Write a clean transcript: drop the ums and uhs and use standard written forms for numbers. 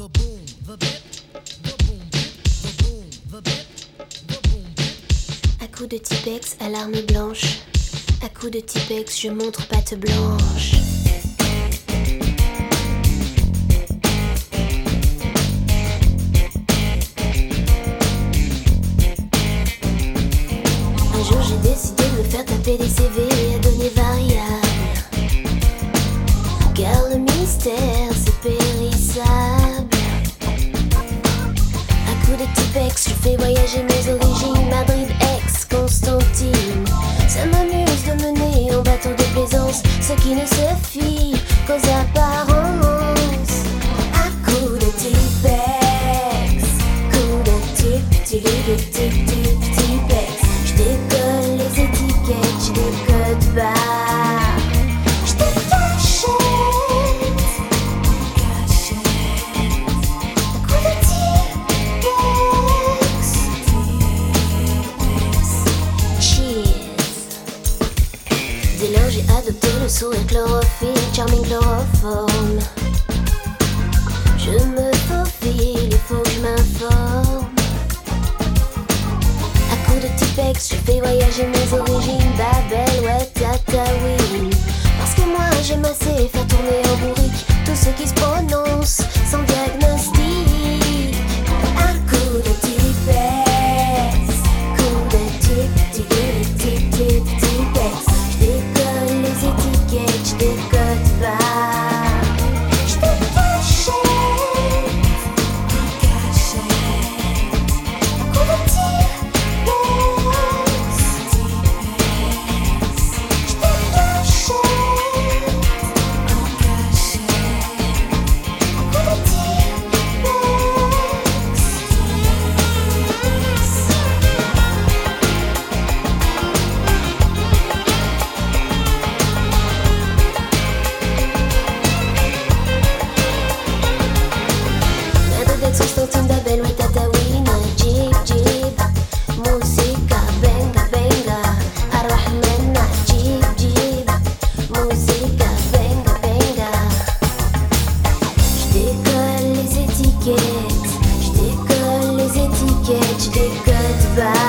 À coups de Tipex à l'arme blanche, à coups de Tipex je montre patte blanche. Un jour j'ai décidé de me faire taper des CV et à donner variable, car le mystère c'est périssable. À coups de Tipex je fais voyager mes origines, Madrid, Aix, Constantine. Ça m'amuse de mener en bateau de plaisance ce qui ne se fie qu'aux apparences. À coups de Tipex, coup de Tipex, je décolle les étiquettes, je décode pas, je décachette. Coup de Tipex, cheers. Dès lors j'ai adopté le sourire chlorophylle, charming chloroforme. Je me faufile, il faut que je m'informe. À coups de Tipex, je fais voyager mes origines, Babel, ouais, Tataouine. Parce que moi j'aime assez faire tourner en bourrique tout ce qui se prononce sans diagnostic. À coups de Tipex, coup de Tipex, je décolle les étiquettes, je décode pas, je décachette. Coup de Tipex, je décachette. Coup de Tipex. Madrid, Constantine, Babel, ouais, Tataouine, Jib, musica, benga, Ar-Rahman, Jib, musica, benga. Je décolle les étiquettes, je décode pas.